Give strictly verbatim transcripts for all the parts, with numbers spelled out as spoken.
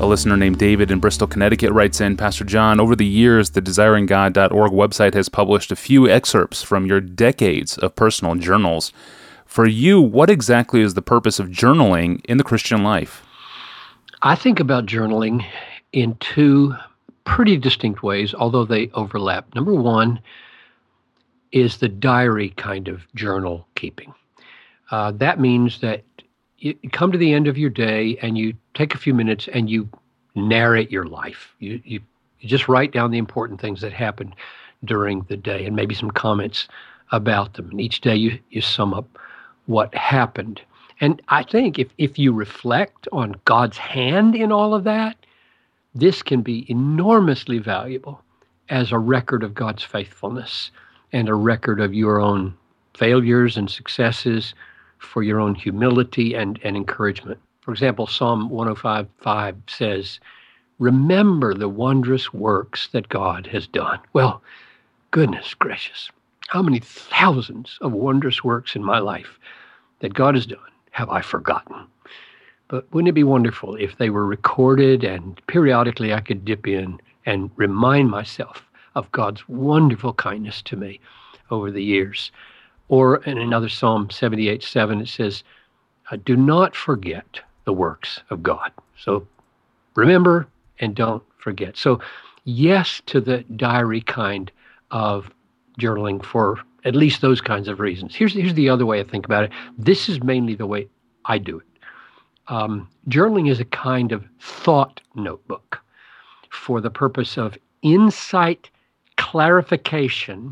A listener named David in Bristol, Connecticut writes in, Pastor John, over the years, the desiring god dot org website has published a few excerpts from your decades of personal journals. For you, what exactly is the purpose of journaling in the Christian life? I think about journaling in two pretty distinct ways, although they overlap. Number one is the diary kind of journal keeping. Uh, that means that you come to the end of your day and you take a few minutes and you narrate your life. You, you, you just write down the important things that happened during the day and maybe some comments about them. And each day you, you sum up what happened. And I think if, if you reflect on God's hand in all of that, this can be enormously valuable as a record of God's faithfulness and a record of your own failures and successes, for your own humility and, and encouragement. For example, Psalm one oh five five says, remember the wondrous works that God has done. Well, goodness gracious, how many thousands of wondrous works in my life that God has done have I forgotten? But wouldn't it be wonderful if they were recorded and periodically I could dip in and remind myself of God's wonderful kindness to me over the years? Or in another Psalm seventy-eight seven, it says, do not forget the works of God. So remember and don't forget. So yes to the diary kind of journaling for at least those kinds of reasons. Here's, here's the other way I think about it. This is mainly the way I do it. Um, journaling is a kind of thought notebook for the purpose of insight clarification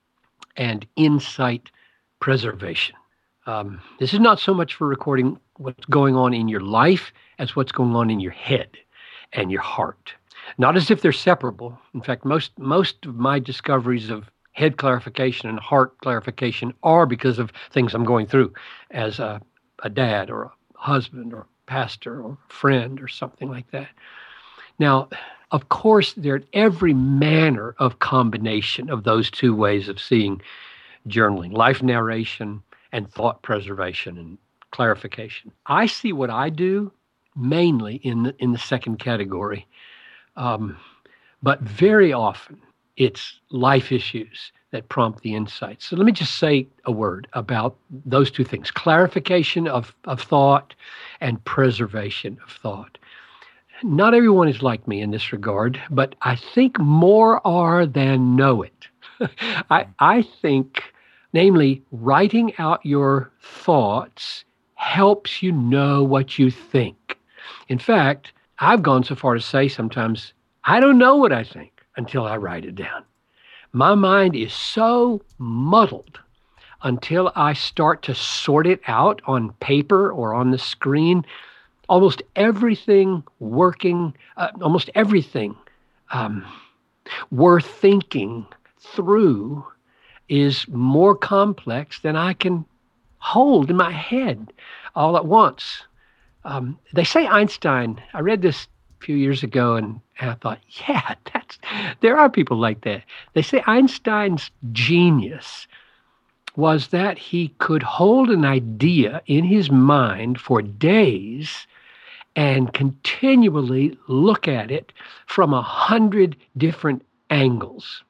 and insight preservation. Um, this is not so much for recording what's going on in your life as what's going on in your head and your heart. Not as if they're separable. In fact, most most of my discoveries of head clarification and heart clarification are because of things I'm going through as a, a dad or a husband or a pastor or a friend or something like that. Now, of course, there's every manner of combination of those two ways of seeing journaling, life narration and thought preservation and clarification. I see what I do mainly in the, in the second category, um, but very often it's life issues that prompt the insights. So let me just say a word about those two things, clarification of, of thought and preservation of thought. Not everyone is like me in this regard, but I think more are than know it. I, I think, namely, writing out your thoughts helps you know what you think. In fact, I've gone so far to say sometimes, I don't know what I think until I write it down. My mind is so muddled until I start to sort it out on paper or on the screen. Almost everything working, uh, almost everything um, worth thinking through is more complex than I can hold in my head all at once. Um, they say Einstein, I read this a few years ago and, and I thought, yeah, that's there are people like that. They say Einstein's genius was that he could hold an idea in his mind for days and continually look at it from a hundred different angles.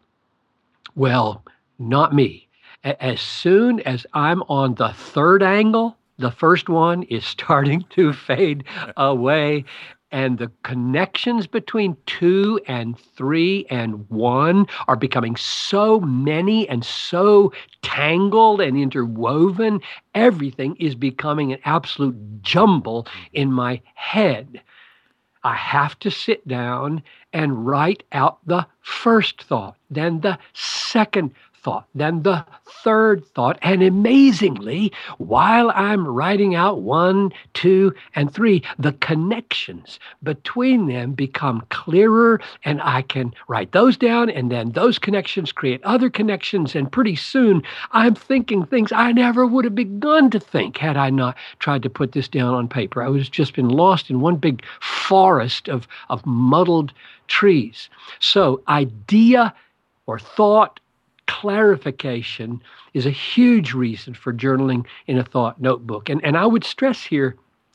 Well, not me. As soon as I'm on the third angle, the first one is starting to fade away, and the connections between two and three and one are becoming so many and so tangled and interwoven. Everything is becoming an absolute jumble in my head. I have to sit down and write out the first thought, then the second thought, then the third thought. And amazingly, while I'm writing out one, two, and three, the connections between them become clearer, and I can write those down, and then those connections create other connections, and pretty soon I'm thinking things I never would have begun to think had I not tried to put this down on paper. I would have just been lost in one big forest of, of muddled trees. So idea or thought clarification is a huge reason for journaling in a thought notebook. And, and I would stress here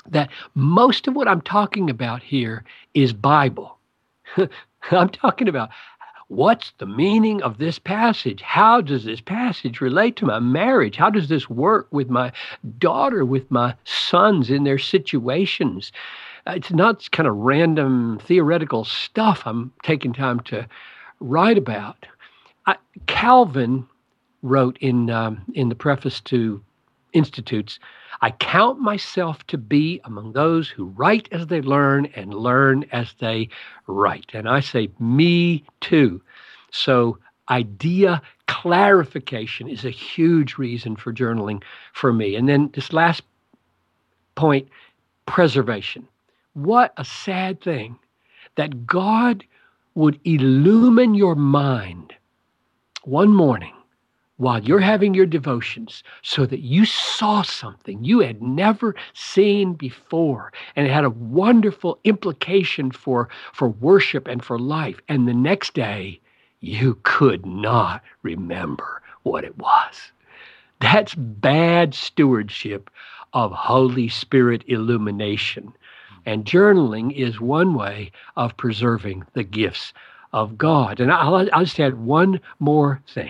that most of what I'm talking about here is Bible. I'm talking about what's the meaning of this passage? How does this passage relate to my marriage? How does this work with my daughter, with my sons in their situations? It's not kind of random theoretical stuff I'm taking time to write about. I, Calvin wrote in um, in the preface to Institutes, I count myself to be among those who write as they learn and learn as they write. And I say, me too. So idea clarification is a huge reason for journaling for me. And then this last point, preservation. What a sad thing that God would illumine your mind one morning while you're having your devotions so that you saw something you had never seen before, and it had a wonderful implication for, for worship and for life. And the next day, you could not remember what it was. That's bad stewardship of Holy Spirit illumination. And journaling is one way of preserving the gifts of God. And I'll, I'll just add one more thing.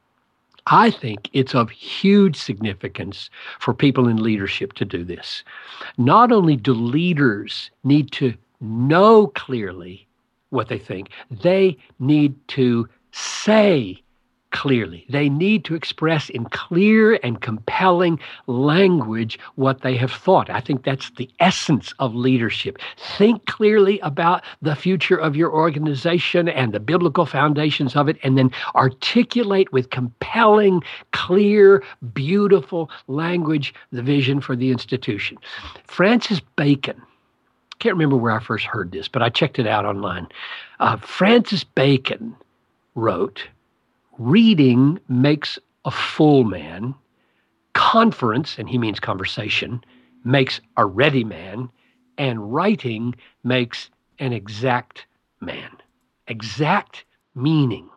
I think it's of huge significance for people in leadership to do this. Not only do leaders need to know clearly what they think, they need to say clearly. They need to express in clear and compelling language what they have thought. I think that's the essence of leadership. Think clearly about the future of your organization and the biblical foundations of it, and then articulate with compelling, clear, beautiful language the vision for the institution. Francis Bacon, can't remember where I first heard this, but I checked it out online. Uh, Francis Bacon wrote, reading makes a full man. Conference, and he means conversation, makes a ready man. And writing makes an exact man. Exact meaning.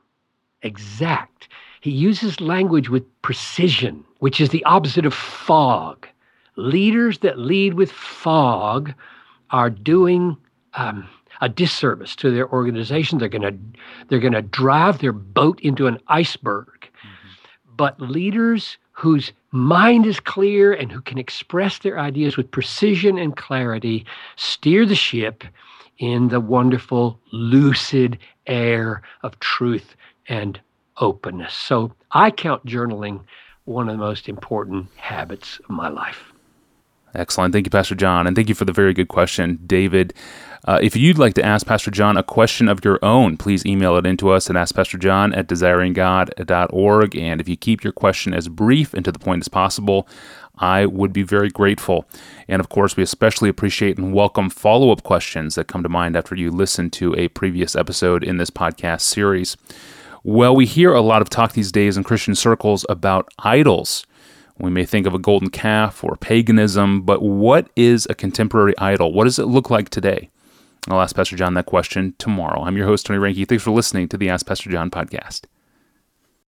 Exact. He uses language with precision, which is the opposite of fog. Leaders that lead with fog are doing um, a disservice to their organization. They're going to they're going to drive their boat into an iceberg. Mm-hmm. But leaders whose mind is clear and who can express their ideas with precision and clarity steer the ship in the wonderful, lucid air of truth and openness. So I count journaling one of the most important habits of my life. Excellent. Thank you, Pastor John. And thank you for the very good question, David. Uh, if you'd like to ask Pastor John a question of your own, please email it into us at ask pastor john at desiring god dot org. And if you keep your question as brief and to the point as possible, I would be very grateful. And of course, we especially appreciate and welcome follow-up questions that come to mind after you listen to a previous episode in this podcast series. Well, we hear a lot of talk these days in Christian circles about idols. We may think of a golden calf or paganism, but what is a contemporary idol? What does it look like today? I'll ask Pastor John that question tomorrow. I'm your host, Tony Reinke. Thanks for listening to the Ask Pastor John podcast.